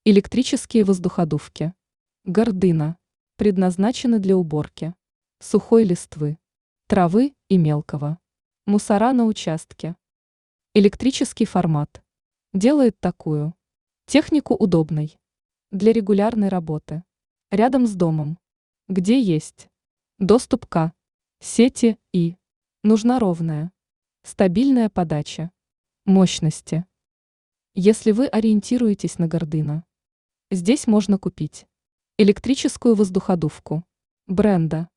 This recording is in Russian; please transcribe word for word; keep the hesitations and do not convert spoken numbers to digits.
Электрические воздуходувки. Гордына. Предназначены для уборки сухой листвы, травы и мелкого мусора на участке. Электрический формат делает такую технику удобной для регулярной работы рядом с домом, где есть доступ к сети и нужна ровная, стабильная подача мощности. Если вы ориентируетесь на Гордына, здесь можно купить электрическую воздуходувку бренда